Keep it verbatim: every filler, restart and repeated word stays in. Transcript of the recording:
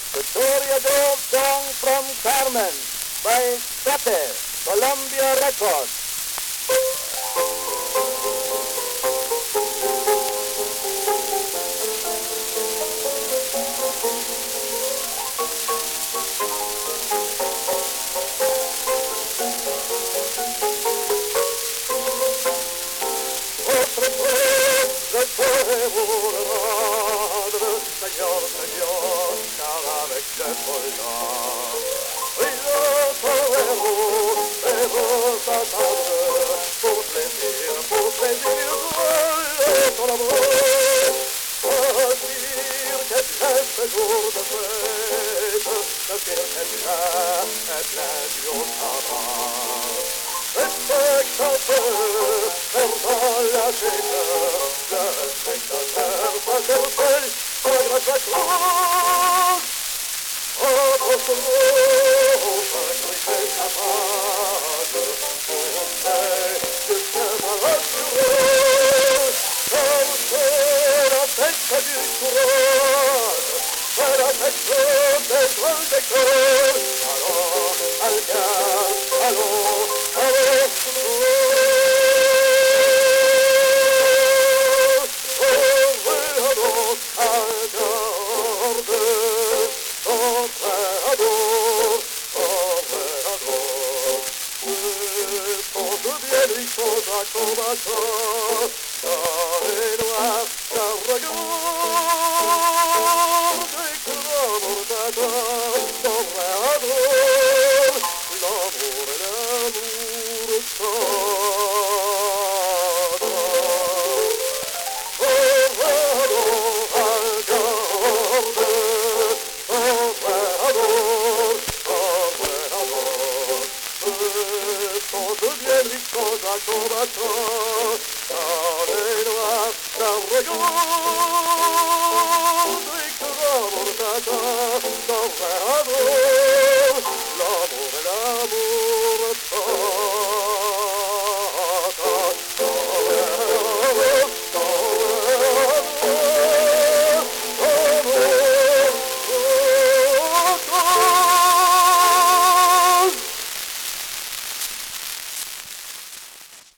Victoria Dove song from Carmen by Sate, Columbia Records. Señor, Señor, cada vez que soldar y lo sabemos, hemos atado pour plaisir, pour plaisir, duele ton amour, à dire que bien ce jour de fête, le pire quelqu'un est plein du haut tabac. Respecte un peu, perdant la tête, le spectateur passe au sol. Grâce à cause, entre ce mot, sacrifier sa page, on sait que c'est un rassureux, comme c'est la fête du courage, c'est la fête des grands écoles. Allons, allons, allons, allons, combattant, car les noirs, car regarde, éclat mordatin, ton vrai amour, l'amour et l'amour tendre. Ton vrai amour, regarde, ton vrai amour, ton vrai amour, quand deviennent victimes à combattant, car les noirs, car regarde, éclat mordatin, ton vrai amour.